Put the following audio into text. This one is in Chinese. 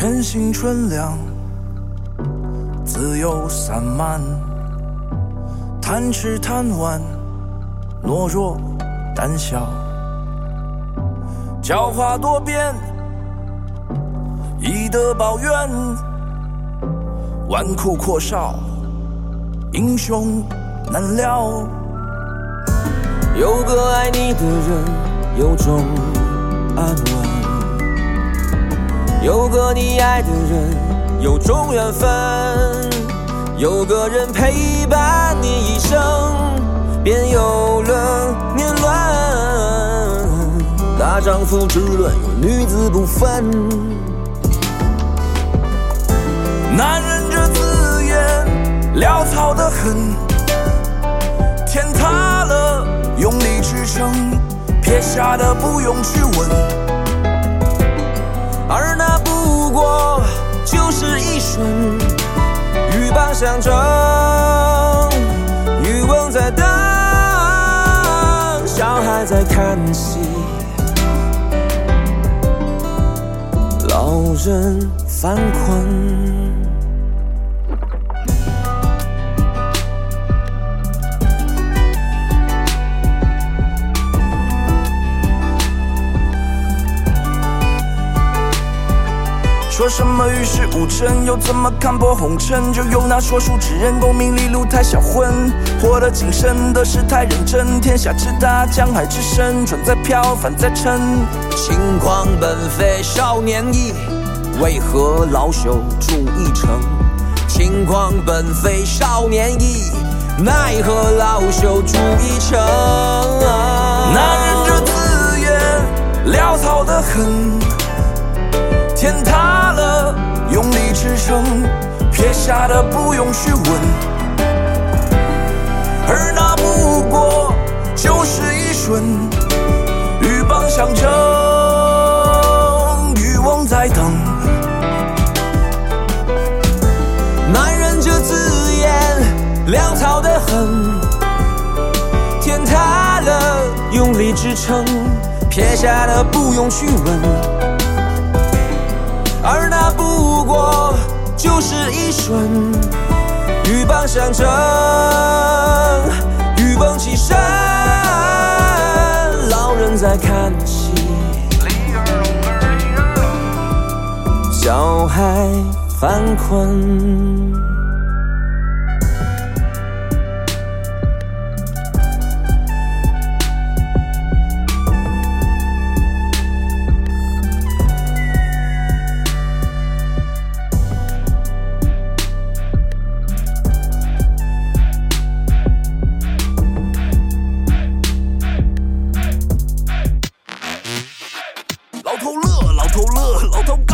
天性纯良，自由散漫，贪吃贪玩，懦弱胆小，狡猾多变，以德报怨，纨绔阔少，英雄难料。 有个爱你的人，有种安稳；有个你爱的人，有种缘分；有个人陪伴你一生，便有了年轮。大丈夫之论，有女子不分。 男人这字眼潦草得很，天塌了用力支撑，撇下的不用去问， 而那不过就是一瞬，鹬蚌相争，渔翁在等，小孩在看戏，老人犯困。 说什么与世无争，又怎么看破红尘？就有那说书之人，功名利禄太销魂，活得谨慎的是太认真。天下之大，江海之深，船在飘，帆在沉。 轻狂本非少年意，为何老朽铸一城？轻狂本非少年意，奈何老朽铸一城？ 男人这字眼潦草得很，天塌了用力支撑，撇下的不用去问，而那不过就是一瞬，鹬蚌相争，渔翁在等。 男人这字眼潦草得很，天塌了用力支撑，撇下的不用去问，而那不过就是一瞬，鹬蚌相争，渔翁起身，老人在看戏，小孩犯困。 老头乐，老头乐，老头